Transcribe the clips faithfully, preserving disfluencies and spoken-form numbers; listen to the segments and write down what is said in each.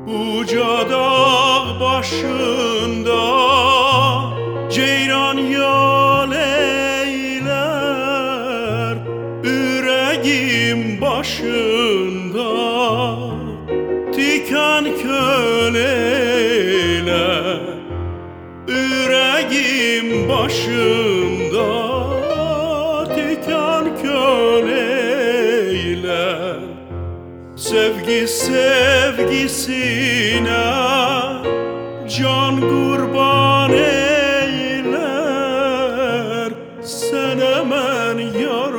Uca dağ başında ceyran yal eyler, yüreğim başında tikan köl eyler. Yüreğim başında tikan köl eyler. Sevgi sevgisine can kurban eyler. Sen hemen yar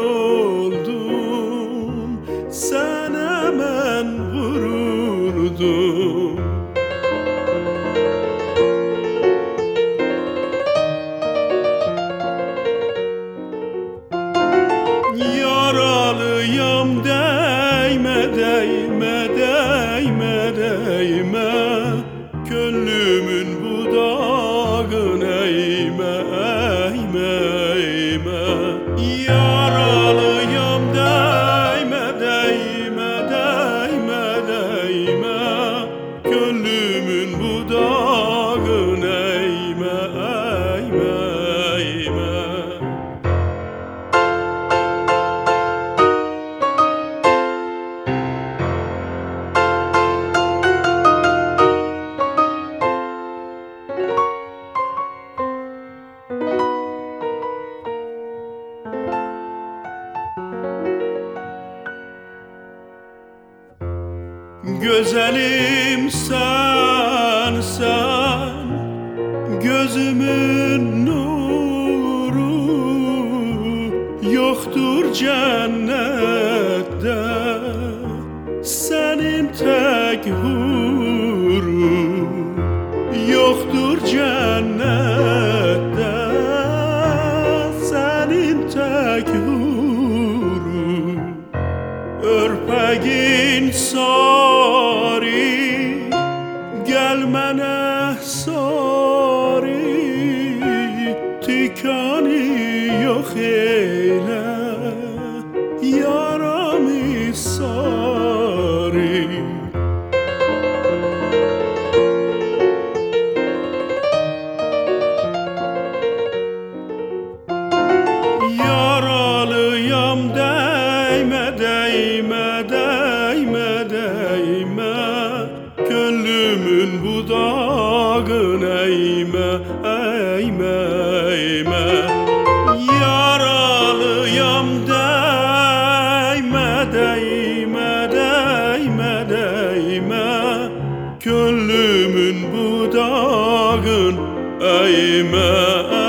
oldun, sen hemen vuruldun. Yaralıyam değme değme değme değme, gönlümün budağın eğme eğme eğme. Yaralıyam değme değme değme değme, gönlümün budağın eğme eğme eğme. Güzelim sen sen, gözümün nuru, yoktur cennette senin tek huru. Yoktur cennette senin tek huru. Örpegin sari, gelmene sari, tikanı yok eyle, yaramı sari. Yaralıyam değme değme değme değme, gönlümün budağın eğme eğme eğme. Yaralıyam değme değme değme değme, gönlümün budağın eğme eğme.